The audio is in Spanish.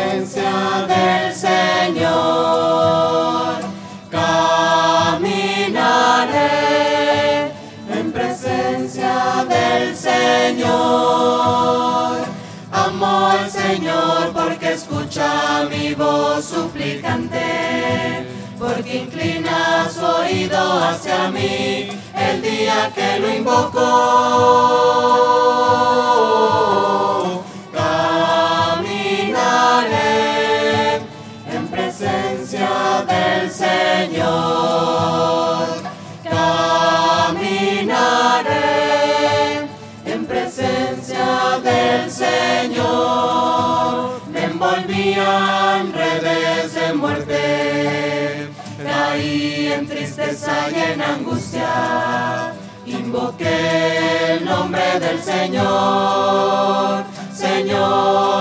presencia del Señor caminaré, en presencia del Señor. Amo al Señor porque escucha mi voz suplicante, porque inclina su oído hacia mí el día que lo invocó. Caminaré en presencia del Señor. Caminaré en presencia del Señor. Me envolvían redes de muerte, caí en tristeza y en angustia, invoqué el nombre del Señor, Señor.